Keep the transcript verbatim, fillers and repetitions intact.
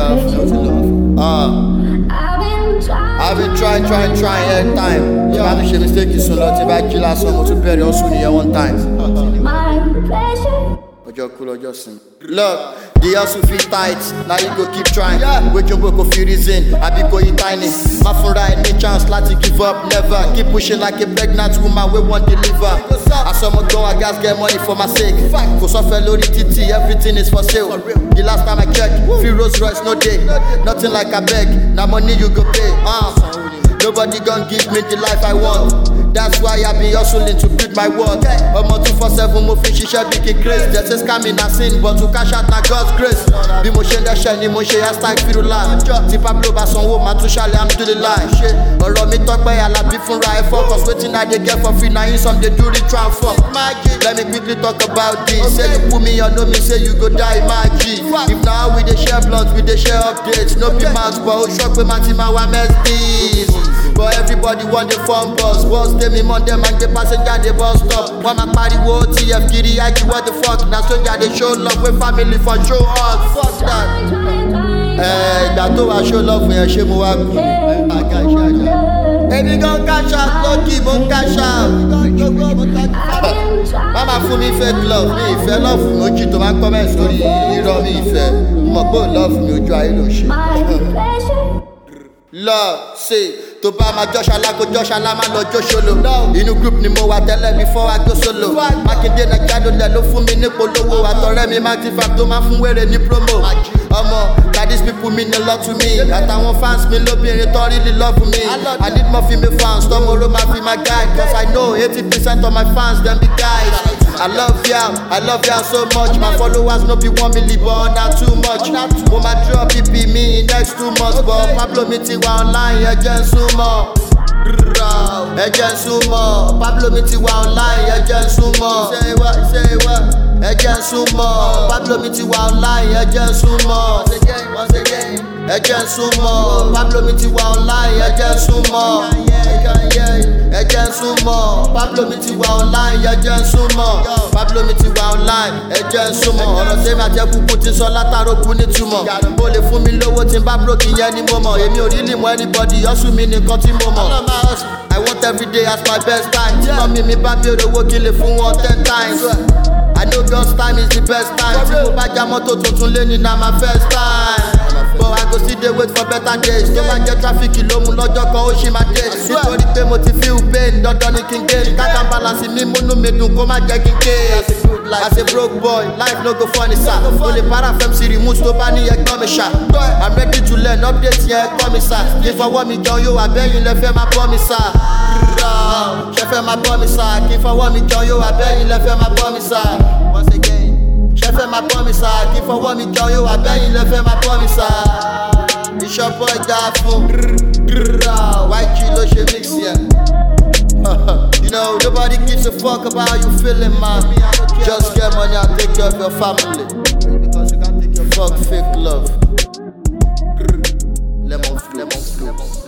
love. Uh, I've been trying, trying, trying every time. If I make a mistake, it's so lot. If I kill us, so much better. Also, near one time. Ojo cool, ojo sing. Look, the hustle feel tight. Now you go keep trying. Wake your go feel reason. I be going tiny. My phone right, no chance, like to give up, never. Keep pushing like a pregnant woman, we won't deliver. As someone go, I guys get money for my sake. Cause I fell on the T T, everything is for sale. The last time I checked, free Rolls Royce, no day. Nothing like I beg, now money you go pay. Uh. Nobody gon' give me the life I want. That's why I be hustling to build my world. I'm on two four seven, mo fi ṣiṣẹ́ bí kí grace. Just a scamming na sin, but to cash out na God's grace. Bí mo ṣe ń dẹ́ṣẹ̀ ni mo ṣe hashtag firula. Tí Pablo bá sanwó, màá tún ṣàlẹ̀ alhamdulillah. Ọ̀rọ̀ mi tọ́pẹ́ Alábí fúnra ẹ̀ focus. Wetin I dey get for free na him some dey do ritual for. Let me quickly talk about this. Say you put me on, no me say you go die, my G. If now we dey share blunts, we dey share updates. No be mouth, but o ṣọ́ pé màá ti máa wá mess this. But everybody want the phone bus. Boss tell me Monday man the passenger the bus stop. One my party wo T F Kiri I what the fuck. Now soldier they show love with family for show us. Fuck that. Eh, that to I show love for your shame wa good. I cash out. Baby gon cash out, lucky mon cash out. Mama fún mi fake love, mi ìfẹ́ love fún mi ojú tó máa comment sórí irọ́ mi ìfẹ́. Mo gbọ́ love fún mi ojú ayé ló ṣe. Love, say, tó bá ma jọ́ ṣalá kó jọ́ ṣalá má lọ jó ṣolo. Inú group ni mo wà tẹ́lẹ̀ before I go solo. Mákindé Nàìjíríà lẹ̀ ló fún mi ní polówó. Àtọ̀rẹ́ mi Maxifam tó máa fún wèrè ní promo. Ọmọ, that these people mean a lot to me. Àtàwọn fans mi lóbìnrin tó really love me. I need more female fans, tomorrow máa fi my guide. Cause I know eighty percent of my fans dem be guys. I love y'all, I love y'all so much. My followers no be one million, but not too much. Mo ma drop P P me in next two months. But Pablo mi ti wà online, ẹ jẹ́ n súnmọ́. Ẹ jẹ́ n súnmọ́. Pablo mi ti wà online, ẹ jẹ́ n súnmọ́. Say what, say what. Ẹ jẹ́ n súnmọ́. Pablo mi ti wà online, ẹ jẹ́ n súnmọ́. Once again, once again. Ẹ jẹ́ n súnmọ́. Pablo mi ti wà online, ẹ jẹ́ n súnmọ́. Ẹ jẹ́ n súnmọ́. Pablo mi ti wà online, ẹ jẹ́ n súnmọ́. Pablo mi ti wà online, ẹ jẹ́ n súnmọ́. Ọ̀rọ̀ sẹ́mi àti ẹkùnkùn ti sọ látàrọ kú nítumọ̀. Mo lè fún mi lówó tí n bá broke ìyẹn ni mo mọ̀. Èmi ò rí lè mọ anybody, ọ̀sùn mi nìkan tí mo mọ̀. I want every day as my best time. Tí mọ̀ mi mi bá bí olówó kí lè fún wọn ten times. I know God's time is the best time. Tí mo bá já mọ́tò tuntun lé ní na my first time. But I go still dey wait for better days. Tó bá jẹ́ tráfíkì ló mú lọ́jọ́ kan ó ṣì máa dé. Nítorí pé mo ti feel pain, dandan ni kí n gain. Kájà balance mi múnú mi dùn kó má jẹ́ kí n ké. As a broke boy, life no go funny sir. O lè para fm sí remote tó bá ní ẹgbọ́n mi ṣá. I'm ready to learn, update yẹn ẹ̀kọ́ mi sá. Kí fọwọ́ mi jọ yóò abẹ́yìn lẹ fẹ́ máa bọ́ mi sá. Ṣé fẹ́ máa bọ́ mi sá? Kí fọwọ́ mi jọ yóò abẹ́yìn lẹ fẹ́ máa bọ́ mi sá. Once again. Ṣé fẹ́ máa bọ́ mi sá? Kí fọwọ́ mi jọ yóò abẹ́yìn lẹ fẹ́ máa bọ́ mi sá. Bishop boy dá fún Y G ló ṣe mix yẹn. You know, nobody gives a fuck about how you feeling, man. Just get money and take care of your family. Fuck fake love. Lemon flow.